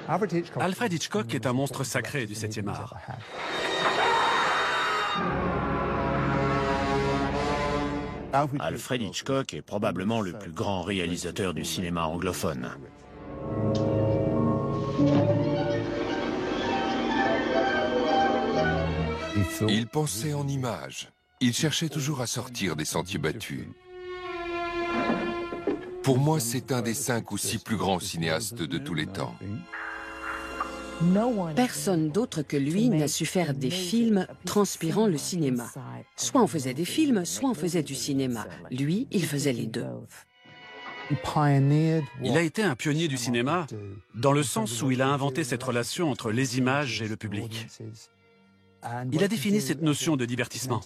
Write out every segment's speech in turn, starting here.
Alfred Hitchcock est un monstre sacré du 7e art. Alfred Hitchcock est probablement le plus grand réalisateur du cinéma anglophone. Il pensait en images. Il cherchait toujours à sortir des sentiers battus. Pour moi, c'est un des 5 ou 6 plus grands cinéastes de tous les temps. Personne d'autre que lui n'a su faire des films transpirant le cinéma. Soit on faisait des films, soit on faisait du cinéma. Lui, il faisait les deux. Il a été un pionnier du cinéma dans le sens où il a inventé cette relation entre les images et le public. Il a défini cette notion de divertissement.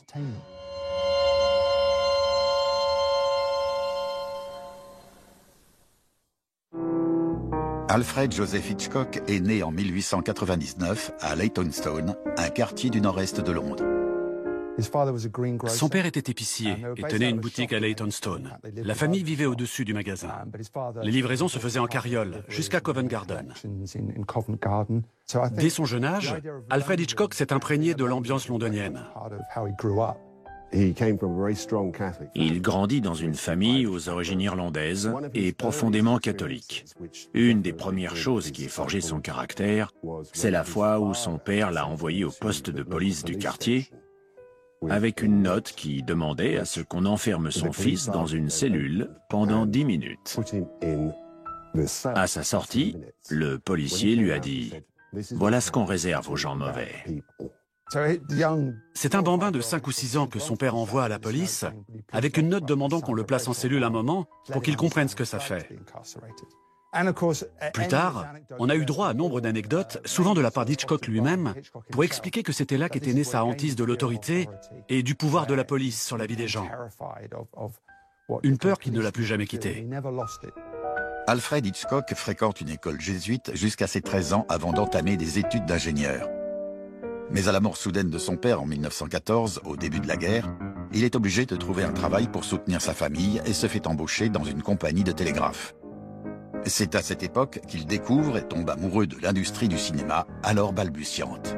Alfred Joseph Hitchcock est né en 1899 à Leytonstone, un quartier du nord-est de Londres. Son père était épicier et tenait une boutique à Leytonstone. La famille vivait au-dessus du magasin. Les livraisons se faisaient en carriole jusqu'à Covent Garden. Dès son jeune âge, Alfred Hitchcock s'est imprégné de l'ambiance londonienne. Il grandit dans une famille aux origines irlandaises et profondément catholique. Une des premières choses qui ait forgé son caractère, c'est la fois où son père l'a envoyé au poste de police du quartier avec une note qui demandait à ce qu'on enferme son fils dans une cellule pendant 10 minutes. À sa sortie, le policier lui a dit « Voilà ce qu'on réserve aux gens mauvais ». C'est un bambin de 5 ou 6 ans que son père envoie à la police avec une note demandant qu'on le place en cellule un moment pour qu'il comprenne ce que ça fait. Plus tard, on a eu droit à nombre d'anecdotes, souvent de la part d'Hitchcock lui-même, pour expliquer que c'était là qu'était née sa hantise de l'autorité et du pouvoir de la police sur la vie des gens. Une peur qui ne l'a plus jamais quitté. Alfred Hitchcock fréquente une école jésuite jusqu'à ses 13 ans avant d'entamer des études d'ingénieur. Mais à la mort soudaine de son père en 1914, au début de la guerre, il est obligé de trouver un travail pour soutenir sa famille et se fait embaucher dans une compagnie de télégraphe. C'est à cette époque qu'il découvre et tombe amoureux de l'industrie du cinéma, alors balbutiante.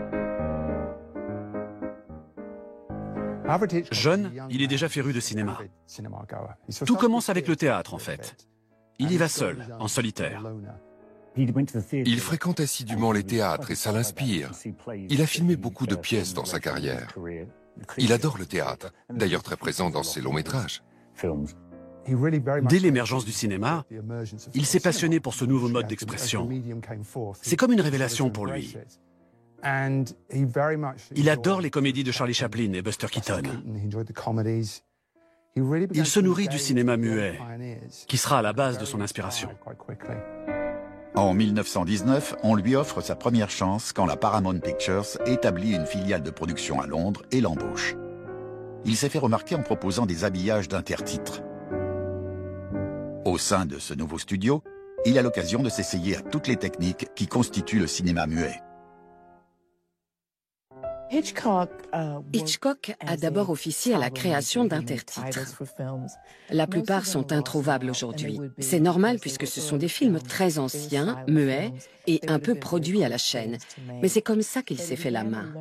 Jeune, il est déjà féru de cinéma. Tout commence avec le théâtre, en fait. Il y va seul, en solitaire. Il fréquente assidûment les théâtres et ça l'inspire. Il a filmé beaucoup de pièces dans sa carrière. Il adore le théâtre, d'ailleurs très présent dans ses longs métrages. Dès l'émergence du cinéma, il s'est passionné pour ce nouveau mode d'expression. C'est comme une révélation pour lui. Il adore les comédies de Charlie Chaplin et Buster Keaton. Il se nourrit du cinéma muet, qui sera à la base de son inspiration. En 1919, on lui offre sa première chance quand la Paramount Pictures établit une filiale de production à Londres et l'embauche. Il s'est fait remarquer en proposant des habillages d'intertitres. Au sein de ce nouveau studio, il a l'occasion de s'essayer à toutes les techniques qui constituent le cinéma muet. Hitchcock a d'abord officié à la création d'intertitres. La plupart sont introuvables aujourd'hui. C'est normal puisque ce sont des films très anciens, muets et un peu produits à la chaîne. Mais c'est comme ça qu'il s'est fait la main.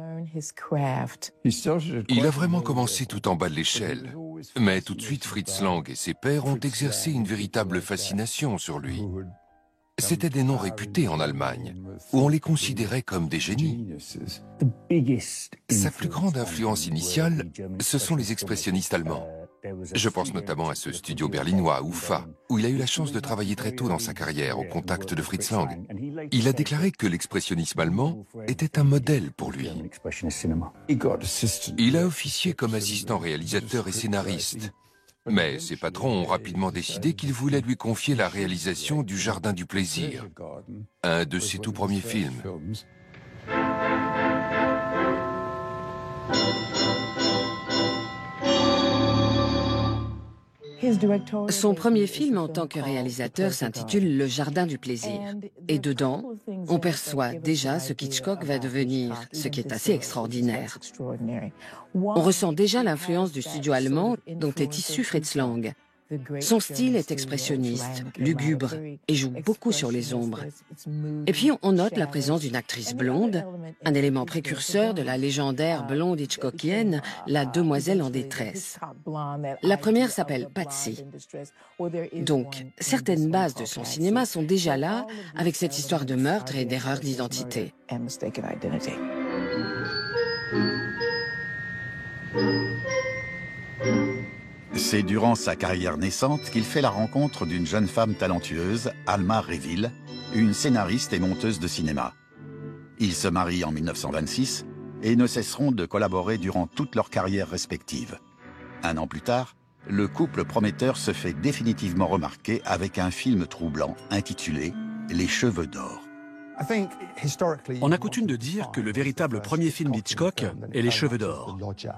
Il a vraiment commencé tout en bas de l'échelle. Mais tout de suite, Fritz Lang et ses pairs ont exercé une véritable fascination sur lui. C'étaient des noms réputés en Allemagne, où on les considérait comme des génies. Sa plus grande influence initiale, ce sont les expressionnistes allemands. Je pense notamment à ce studio berlinois, UFA, où il a eu la chance de travailler très tôt dans sa carrière au contact de Fritz Lang. Il a déclaré que l'expressionnisme allemand était un modèle pour lui. Il a officié comme assistant réalisateur et scénariste. Mais ses patrons ont rapidement décidé qu'ils voulaient lui confier la réalisation du Jardin du plaisir, un de ses tout premiers films. Son premier film en tant que réalisateur s'intitule Le Jardin du plaisir. Et dedans, on perçoit déjà ce qu'Hitchcock va devenir, ce qui est assez extraordinaire. On ressent déjà l'influence du studio allemand dont est issu Fritz Lang. Son style est expressionniste, lugubre et joue beaucoup sur les ombres. Et puis on note la présence d'une actrice blonde, un élément précurseur de la légendaire blonde hitchcockienne, la demoiselle en détresse. La première s'appelle Patsy. Donc, certaines bases de son cinéma sont déjà là, avec cette histoire de meurtre et d'erreur d'identité. C'est durant sa carrière naissante qu'il fait la rencontre d'une jeune femme talentueuse, Alma Reville, une scénariste et monteuse de cinéma. Ils se marient en 1926 et ne cesseront de collaborer durant toute leur carrière respective. Un an plus tard, le couple prometteur se fait définitivement remarquer avec un film troublant intitulé « Les cheveux d'or ». On a coutume de dire que le véritable premier film d'Hitchcock est Les cheveux d'or.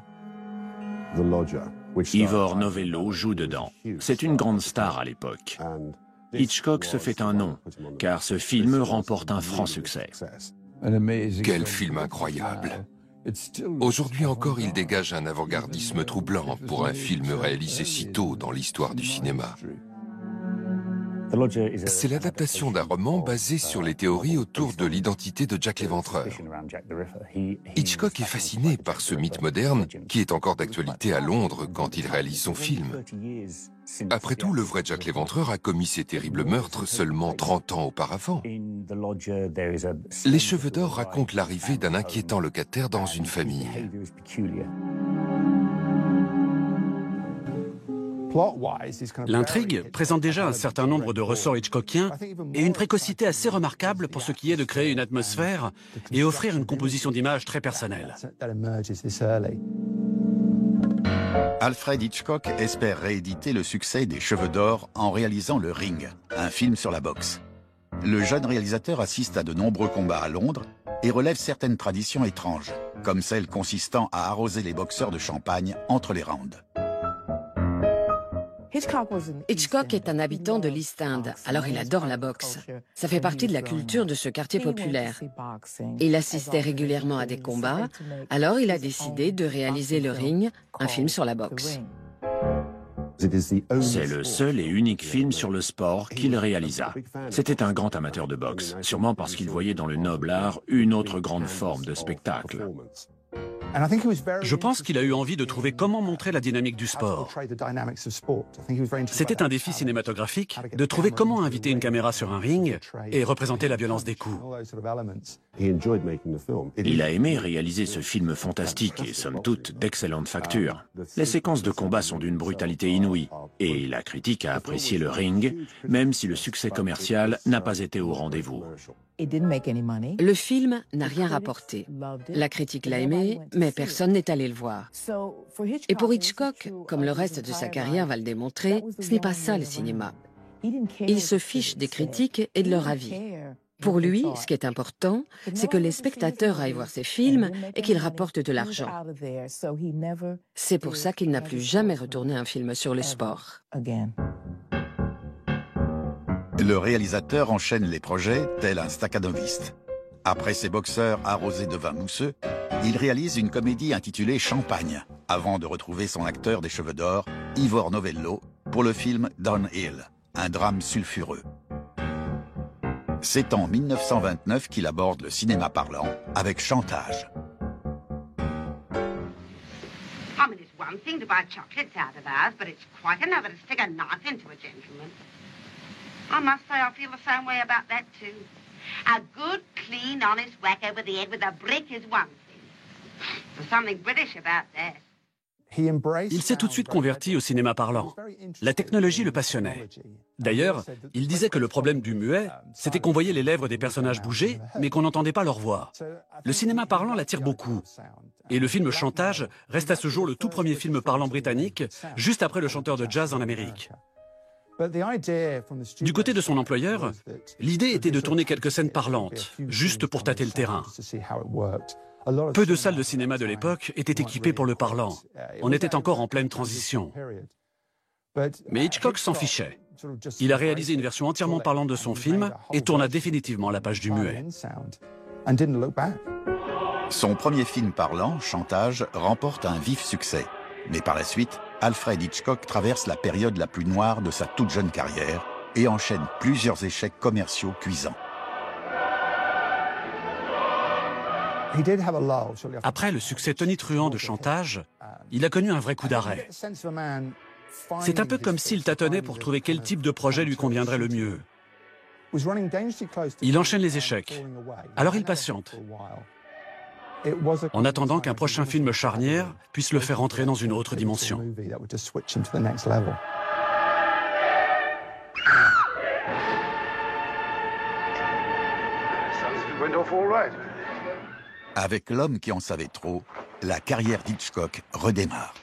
Ivor Novello joue dedans. C'est une grande star à l'époque. Hitchcock se fait un nom, car ce film remporte un franc succès. Quel film incroyable! Aujourd'hui encore, il dégage un avant-gardisme troublant pour un film réalisé si tôt dans l'histoire du cinéma. C'est l'adaptation d'un roman basé sur les théories autour de l'identité de Jack l'Éventreur. Hitchcock est fasciné par ce mythe moderne qui est encore d'actualité à Londres quand il réalise son film. Après tout, le vrai Jack l'Éventreur a commis ces terribles meurtres seulement 30 ans auparavant. Les cheveux d'or racontent l'arrivée d'un inquiétant locataire dans une famille. L'intrigue présente déjà un certain nombre de ressorts hitchcockiens et une précocité assez remarquable pour ce qui est de créer une atmosphère et offrir une composition d'images très personnelle. Alfred Hitchcock espère rééditer le succès des Cheveux d'or en réalisant Le Ring, un film sur la boxe. Le jeune réalisateur assiste à de nombreux combats à Londres et relève certaines traditions étranges, comme celle consistant à arroser les boxeurs de champagne entre les rounds. Hitchcock est un habitant de l'East End, alors il adore la boxe. Ça fait partie de la culture de ce quartier populaire. Il assistait régulièrement à des combats, alors il a décidé de réaliser Le Ring, un film sur la boxe. C'est le seul et unique film sur le sport qu'il réalisa. C'était un grand amateur de boxe, sûrement parce qu'il voyait dans le noble art une autre grande forme de spectacle. Je pense qu'il a eu envie de trouver comment montrer la dynamique du sport. C'était un défi cinématographique de trouver comment inviter une caméra sur un ring et représenter la violence des coups. Il a aimé réaliser ce film fantastique et somme toute d'excellente facture. Les séquences de combat sont d'une brutalité inouïe et la critique a apprécié Le Ring, même si le succès commercial n'a pas été au rendez-vous. Le film n'a rien rapporté. La critique l'a aimé, mais personne n'est allé le voir. Et pour Hitchcock, comme le reste de sa carrière va le démontrer, ce n'est pas ça le cinéma. Il se fiche des critiques et de leur avis. Pour lui, ce qui est important, c'est que les spectateurs aillent voir ses films et qu'ils rapportent de l'argent. C'est pour ça qu'il n'a plus jamais retourné un film sur le sport. Le réalisateur enchaîne les projets tel un staccanoviste. Après ses boxeurs arrosés de vin mousseux, il réalise une comédie intitulée Champagne, avant de retrouver son acteur des cheveux d'or, Ivor Novello, pour le film Downhill, un drame sulfureux. C'est en 1929 qu'il aborde le cinéma parlant avec Chantage. I mean, it's one thing to buy chocolates out of ours, but it's quite another to stick a knife into a gentleman. I must say I feel the same way about that too. A good, clean, honest whack over the head with a brick is one thing. There's something British about that. Il s'est tout de suite converti au cinéma parlant. La technologie le passionnait. D'ailleurs, il disait que le problème du muet, c'était qu'on voyait les lèvres des personnages bouger, mais qu'on n'entendait pas leur voix. Le cinéma parlant l'attire beaucoup. Et le film Chantage reste à ce jour le tout premier film parlant britannique, juste après Le chanteur de jazz en Amérique. Du côté de son employeur, l'idée était de tourner quelques scènes parlantes, juste pour tâter le terrain. Peu de salles de cinéma de l'époque étaient équipées pour le parlant. On était encore en pleine transition. Mais Hitchcock s'en fichait. Il a réalisé une version entièrement parlante de son film et tourna définitivement la page du muet. Son premier film parlant, Chantage, remporte un vif succès. Mais par la suite, Alfred Hitchcock traverse la période la plus noire de sa toute jeune carrière et enchaîne plusieurs échecs commerciaux cuisants. Après le succès tonitruant de Chantage, il a connu un vrai coup d'arrêt. C'est un peu comme s'il tâtonnait pour trouver quel type de projet lui conviendrait le mieux. Il enchaîne les échecs, alors il patiente, en attendant qu'un prochain film charnière puisse le faire entrer dans une autre dimension. Avec L'homme qui en savait trop, la carrière d'Hitchcock redémarre.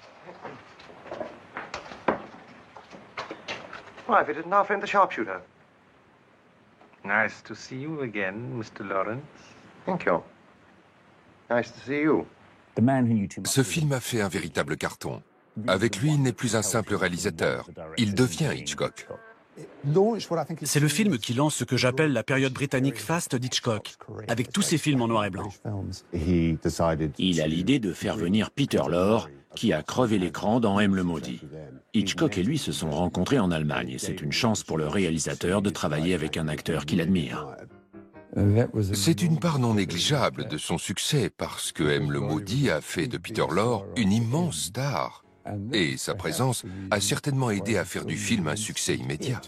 Why, have you didn't offend the sharpshooter? Nice to see you again, Mr. Lawrence. Thank you. Nice to see you. Ce film a fait un véritable carton. Avec lui, il n'est plus un simple réalisateur. Il devient Hitchcock. C'est le film qui lance ce que j'appelle la période britannique faste d'Hitchcock, avec tous ses films en noir et blanc. Il a l'idée de faire venir Peter Lorre, qui a crevé l'écran dans M le maudit. Hitchcock et lui se sont rencontrés en Allemagne et c'est une chance pour le réalisateur de travailler avec un acteur qu'il admire. C'est une part non négligeable de son succès parce que M le maudit a fait de Peter Lorre une immense star. Et sa présence a certainement aidé à faire du film un succès immédiat.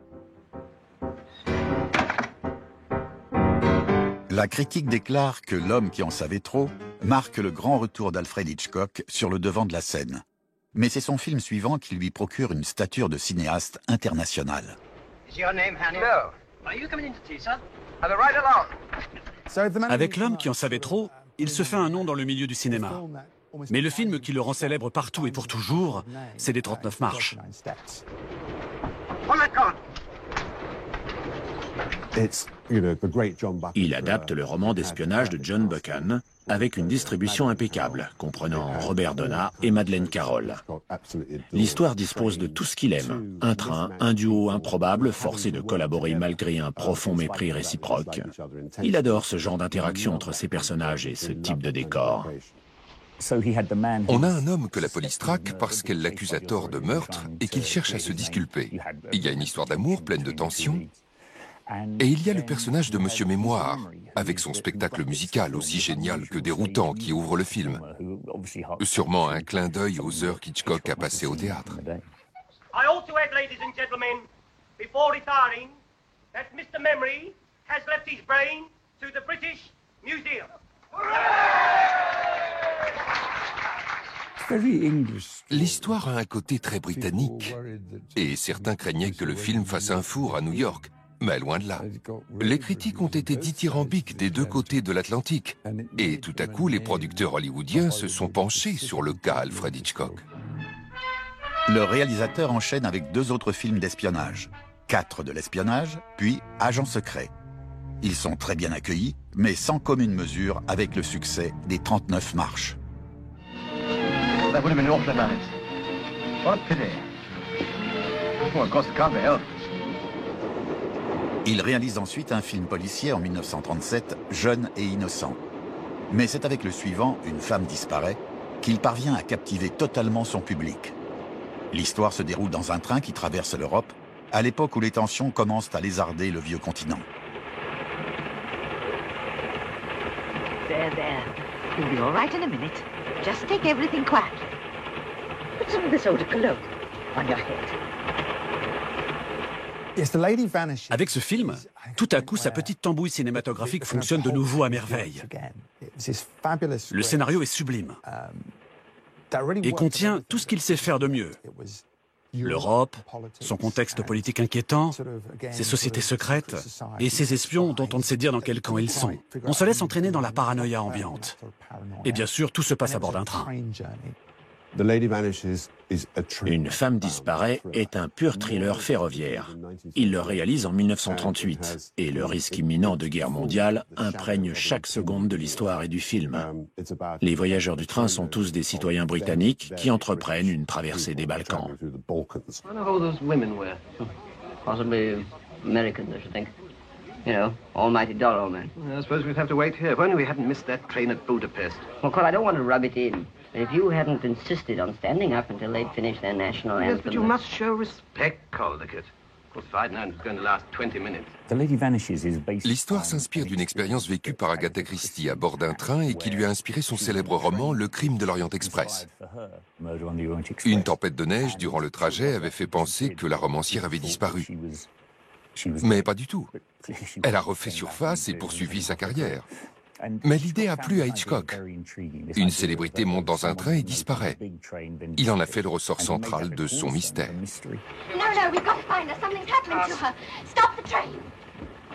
La critique déclare que L'homme qui en savait trop marque le grand retour d'Alfred Hitchcock sur le devant de la scène. Mais c'est son film suivant qui lui procure une stature de cinéaste international. Avec L'homme qui en savait trop, il se fait un nom dans le milieu du cinéma. Mais le film qui le rend célèbre partout et pour toujours, c'est Les 39 marches. Il adapte le roman d'espionnage de John Buchan avec une distribution impeccable, comprenant Robert Donat et Madeleine Carroll. L'histoire dispose de tout ce qu'il aime. Un train, un duo improbable forcé de collaborer malgré un profond mépris réciproque. Il adore ce genre d'interaction entre ses personnages et ce type de décor. On a un homme que la police traque parce qu'elle l'accuse à tort de meurtre et qu'il cherche à se disculper. Il y a une histoire d'amour pleine de tensions. Et il y a le personnage de Monsieur Mémoire, avec son spectacle musical aussi génial que déroutant qui ouvre le film. Sûrement un clin d'œil aux heures qu'Hitchcock a passées au théâtre. I also add, ladies and gentlemen, before retiring, that Mr. Memory has left his brain to the British Museum. L'histoire a un côté très britannique, et certains craignaient que le film fasse un four à New York, mais loin de là. Les critiques ont été dithyrambiques des deux côtés de l'Atlantique, et tout à coup, les producteurs hollywoodiens se sont penchés sur le cas Alfred Hitchcock. Le réalisateur enchaîne avec 2 autres films d'espionnage. 4 de l'espionnage, puis Agent secret. Ils sont très bien accueillis, mais sans commune mesure avec le succès des 39 marches. That would have been awfully nice. What a pity. Well, of course, it can't be helped. Il réalise ensuite un film policier en 1937, Jeune et innocent. Mais c'est avec le suivant, Une femme disparaît, qu'il parvient à captiver totalement son public. L'histoire se déroule dans un train qui traverse l'Europe, à l'époque où les tensions commencent à lézarder le vieux continent. There, there. You'll be all right in a minute. Just take everything quietly. Put some of this eau de cologne on your head. Avec ce film, tout à coup, sa petite tambouille cinématographique fonctionne de nouveau à merveille. Le scénario est sublime et contient tout ce qu'il sait faire de mieux. L'Europe, son contexte politique inquiétant, ses sociétés secrètes et ses espions dont on ne sait dire dans quel camp ils sont. On se laisse entraîner dans la paranoïa ambiante. Et bien sûr, tout se passe à bord d'un train. Une femme disparaît est un pur thriller ferroviaire. Il le réalise en 1938 et le risque imminent de guerre mondiale imprègne chaque seconde de l'histoire et du film. Les voyageurs du train sont tous des citoyens britanniques qui entreprennent une traversée des Balkans. You know, almighty dollar man. I suppose we'd have to wait here. If only we hadn't missed that train at Budapest. Well, I don't want to rub it in. But if you hadn't insisted on standing up until they'd finished their national anthem... Yes, but you must show respect, Caldicott. Of course, if I'd known it was going to last 20 minutes. L'histoire s'inspire d'une expérience vécue par Agatha Christie à bord d'un train et qui lui a inspiré son célèbre roman Le crime de l'Orient Express. Une tempête de neige durant le trajet avait fait penser que la romancière avait disparu. Mais pas du tout. Elle a refait surface et poursuivi sa carrière. Mais l'idée a plu à Hitchcock. Une célébrité monte dans un train et disparaît. Il en a fait le ressort central de son mystère. No, we've got to find her. Something's happening to her. Stop the train.